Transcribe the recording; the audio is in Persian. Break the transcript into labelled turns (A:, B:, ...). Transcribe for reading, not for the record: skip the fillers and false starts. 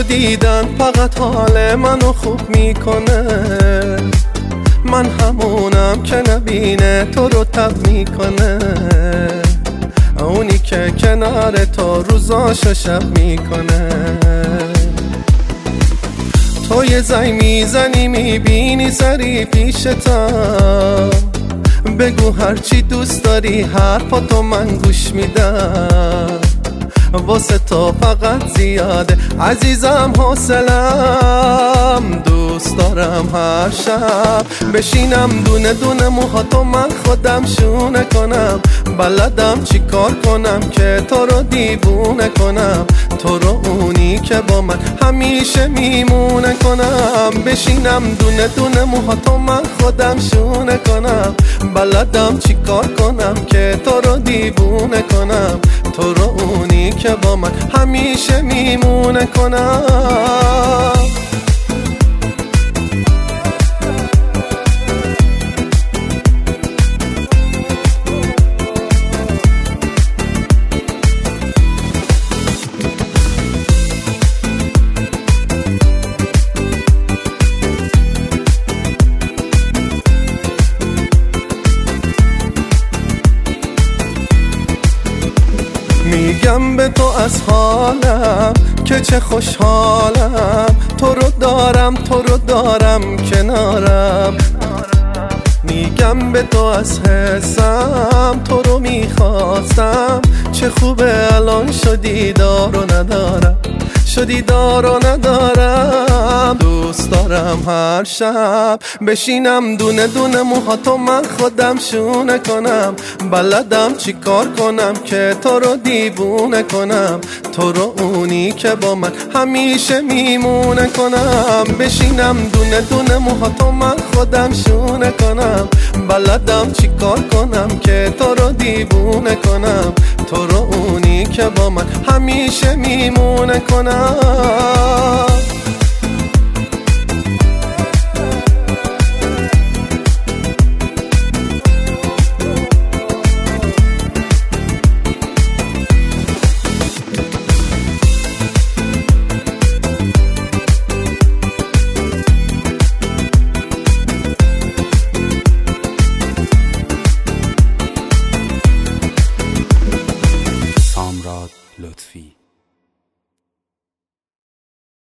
A: دیدن فقط حال منو خوب میکنه، من همونم که نبینه تو رو تب میکنه، اونی که کنار تو روزاشو شب میکنه. تو یه زنگ میزنی میبینی سری پیشتم، بگو هرچی دوست داری حرفاتو من گوش میدم، واسه تو فقط زیاده عزیزم حوصلم، دوست دارم هر شب بشینم دونه دونه موهاتو من خودم شونه کنم، بلدم چی کار کنم که تو رو دیوونه کنم، تو رو اونی که با من همیشه میمونه کنم، بشینم دونه دونه موهاتو من خودم شونه کنم، بلدم چی کار کنم که تو رو دیوونه کنم، تو رو اونی که با من همیشه میمونه کنم. میگم به تو از حالم که چه خوشحالم، تو رو دارم کنارم، میگم به تو از حسم تو رو میخواستم، چه خوبه الان شدی دار و ندارم، دوست دارم هر شب بشینم دونه دونه موهاتو من خودم شونه کنم، بلدم چی کار کنم که تو رو دیوونه کنم، تو رو اونی که با من همیشه میمونه کنم، بشینم دونه دونه موهاتو من خودم شونه کنم، بلدم چی کار کنم که تو رو دیوونه کنم، تو رو اونی که با من همیشه میمونه کنم.